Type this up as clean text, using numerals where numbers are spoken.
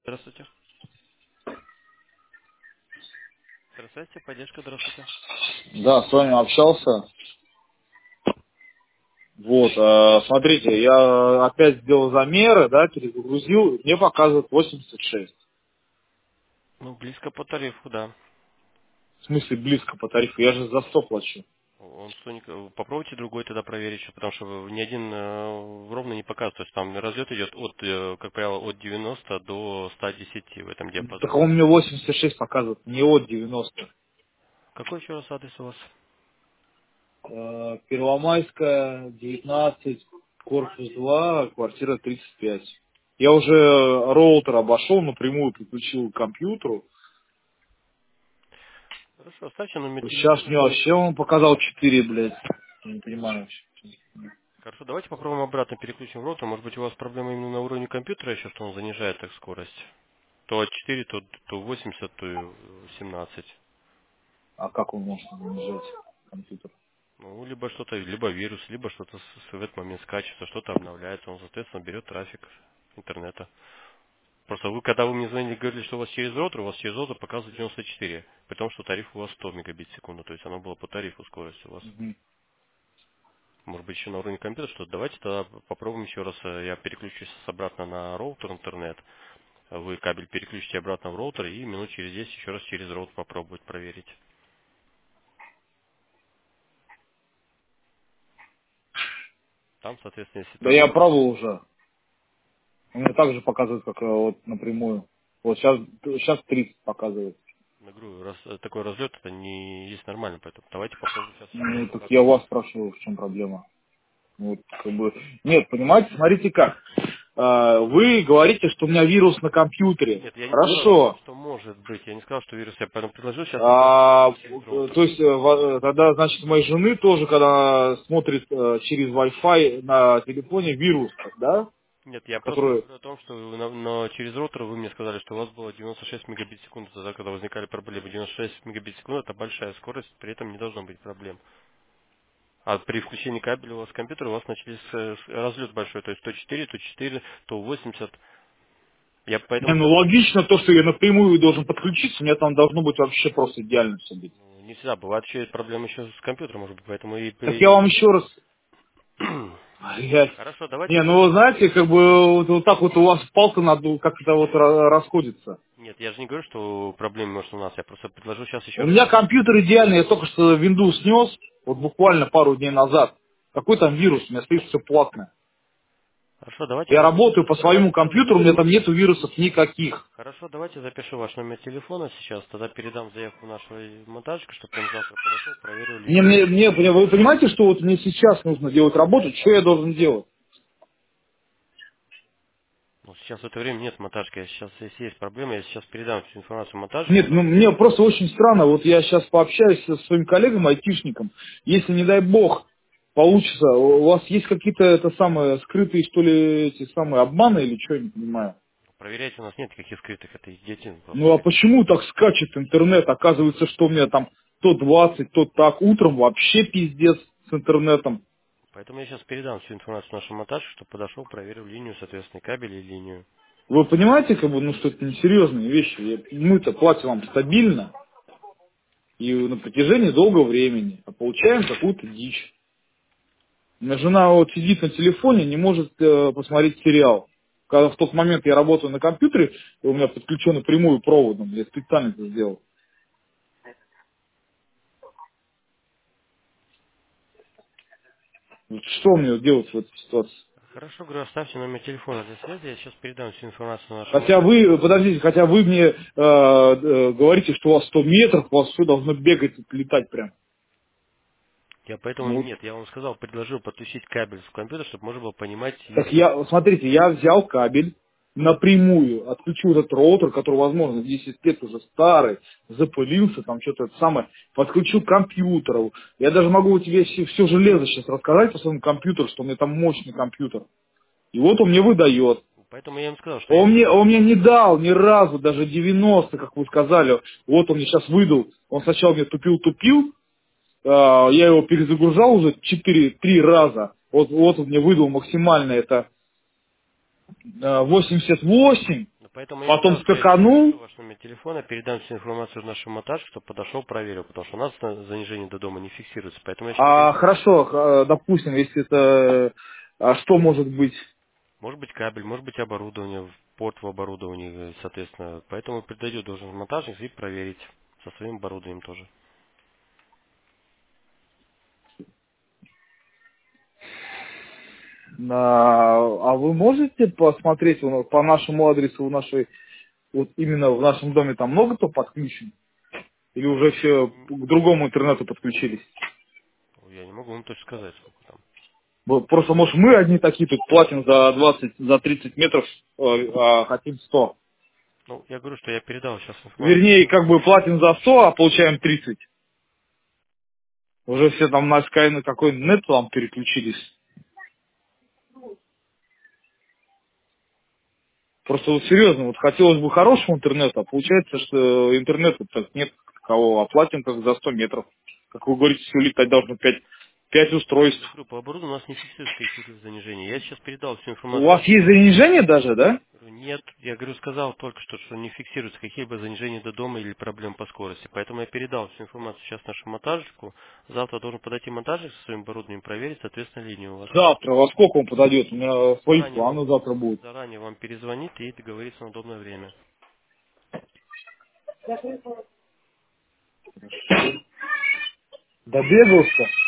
Здравствуйте. Здравствуйте, поддержка, здравствуйте. Да, с вами общался. Вот, смотрите, я опять сделал замеры, да, перезагрузил, мне показывает 86. Ну, близко по тарифу, да. В смысле близко по тарифу, я же за 100 плачу. Он попробуйте другой тогда проверить, потому что ни один ровно не показывает. То есть там разлет идет от, как правило, от 90 до 110 в этом Так диапазоне. он мне 86 показывает, не от 90. Какой еще раз адрес у вас? Первомайская, 19, корпус 2, квартира 35. Я уже роутер обошел, напрямую подключил к компьютеру. Хорошо, оставьте номер Сейчас телефона. мне вообще он показал 4, блядь. Я не понимаю вообще. Хорошо, давайте попробуем обратно переключим в роутер. Может быть, у вас проблема именно на уровне компьютера еще, что он занижает так скорость. То от 4, то 80, то и 17. А как он может занижать компьютер? Ну, либо что-то, либо вирус, либо что-то в этот момент скачется, что-то обновляется, он, соответственно, берет трафик интернета. Просто вы, когда вы мне звонили, говорили, что у вас через роутер показывает 94, при том, что тариф у вас 100 мегабит в секунду, то есть оно было по тарифу скорость у вас. Мгм. Может быть, еще на уровне компьютера что-то. Давайте тогда попробуем еще раз, я переключусь обратно на роутер интернет, вы кабель переключите обратно в роутер и минут через 10 еще раз через роутер попробовать проверить. Там, соответственно, если Да там я пробовал уже. Он мне так же показывает, как вот напрямую. Вот сейчас 30 показывает. говорю, такой разлет, это не есть нормально, поэтому давайте попробуем сейчас еще раз Ну, так обратно. я у вас спрашиваю, в чем проблема. Вот, как бы... Нет, понимаете, смотрите как. Вы говорите, что у меня вирус на компьютере. Нет, я не сказал, Хорошо. что может быть. Я не сказал, что вирус. Я поэтому предложил сейчас попробовать через роутер. То есть тогда, значит, у моей жены тоже, когда она смотрит через Wi-Fi на телефоне, вирус, да? Нет, я просто Который... говорю о том, что через роутер вы мне сказали, что у вас было 96 мегабит в секунду, тогда, когда возникали проблемы. 96 мегабит в секунду это большая скорость, при этом не должно быть проблем. А при включении кабеля у вас компьютера у вас начались разлет большой, то есть то 4, то 4, то 80. Я Не, поэтому ну логично то, что я напрямую должен подключиться, у меня там должно быть вообще просто идеально все быть. не всегда бывает еще проблемы еще с компьютером, может быть, поэтому Так я вам еще раз... Я- Хорошо, давайте Не, ну вы знаете, как бы вот так вот у вас палка надо как-то вот расходится. Нет, я же не говорю, что проблемы, может, у нас. Я просто предложу сейчас еще У раз. меня компьютер идеальный, я только что Windows снес, вот буквально пару дней назад. Какой там вирус, у меня стоит все платное. Хорошо, давайте Я попробуем. работаю по своему компьютеру, у меня там нету вирусов никаких. Хорошо, давайте запишу ваш номер телефона сейчас, тогда передам заявку нашего монтажника, чтобы он завтра подошел, проверил линию. Вы понимаете, что вот мне сейчас нужно делать работу, что я должен делать? Ну, сейчас в это время нет монтажки, сейчас, если есть проблемы, я сейчас передам всю информацию монтажнику. Нет, ну мне просто очень странно, вот я сейчас пообщаюсь со своим коллегом, айтишником, если, не дай бог, получится, у вас есть какие-то это самые скрытые, что ли, эти самые обманы или что, я не понимаю. Проверяйте, у нас нет никаких скрытых, это идиотизм просто. Ну а почему так скачет интернет? Оказывается, что у меня там то 20, то так, утром вообще пиздец с интернетом. Поэтому я сейчас передам всю информацию нашему монтажнику, чтобы подошел, проверил линию, соответственно, кабель и линию. Вы понимаете, как бы, ну что это несерьезные вещи. Мы-то платим вам стабильно и на протяжении долгого времени, а получаем какую-то дичь. У меня жена вот сидит на телефоне, не может посмотреть сериал. Когда в тот момент я работаю на компьютере, и у меня подключен напрямую проводом, я специально это сделал. Вот что мне делать в этой ситуации? Хорошо, говорю, оставьте номер телефона для связи, я сейчас передам всю информацию нашему Хотя монтажнику. вы, подождите, хотя вы мне говорите, что у вас 100 метров, у вас все должно бегать, летать прям. Я поэтому Ну, вот. нет, я вам сказал, предложил подключить кабель в компьютер, чтобы можно было понимать, Так если я, смотрите, я взял кабель напрямую, отключил этот роутер, который, возможно, 10 лет уже старый, запылился, там что-то это самое, подключил к компьютеру. Я даже могу тебе все железо сейчас рассказать по своему компьютеру, что у меня там мощный компьютер. И вот он мне выдает. Поэтому я им сказал, что Он если... мне, он мне не дал ни разу, даже 90, как вы сказали. Вот он мне сейчас выдал. Он сначала мне тупил, я его перезагружал уже 3 раза. Вот он мне выдал максимально это 88. Поэтому я потом сразу же запишу скаканул, ваш номер телефона, передам всю информацию в нашему монтажу, чтобы подошел, проверил, потому что у нас занижение до дома не фиксируется. Поэтому я сейчас а передам. хорошо, допустим, если это, что может быть? Может быть кабель, может быть оборудование, порт в оборудовании, соответственно. Поэтому передает должен монтажник и проверить со своим оборудованием тоже. А вы можете посмотреть по нашему адресу, вот именно в нашем доме там много кто подключен? Или уже все к другому интернету подключились? Я не могу вам точно сказать, сколько там. Просто, может, мы одни такие тут платим за 20, за 30 метров, а хотим 100. Ну, я говорю, что я передал сейчас информацию. Вернее, как бы платим за 100, а получаем 30. Уже все там на Sky на какой нет там переключились. Просто вот серьезно, вот хотелось бы хорошего интернета, а получается, что интернета так нет кого, а платим как за 100 метров. Как вы говорите, все летать должно 5 Я устройств. говорю, по оборудованию у нас не фиксируется каких-либо занижений. Я сейчас передал всю У информацию. вас есть занижение даже, да? Говорю, нет, я говорю, сказал только что не фиксируется какие-либо занижения до дома или проблем по скорости. Поэтому я передал всю информацию сейчас нашему монтажнику. Завтра должен подойти монтажник со своим оборудованием, проверить, соответственно, линию у вас. Завтра, во сколько он подойдет? У меня свои Заранее вам, планы завтра будут. заранее вам перезвонит и договорится на удобное время. Добегался.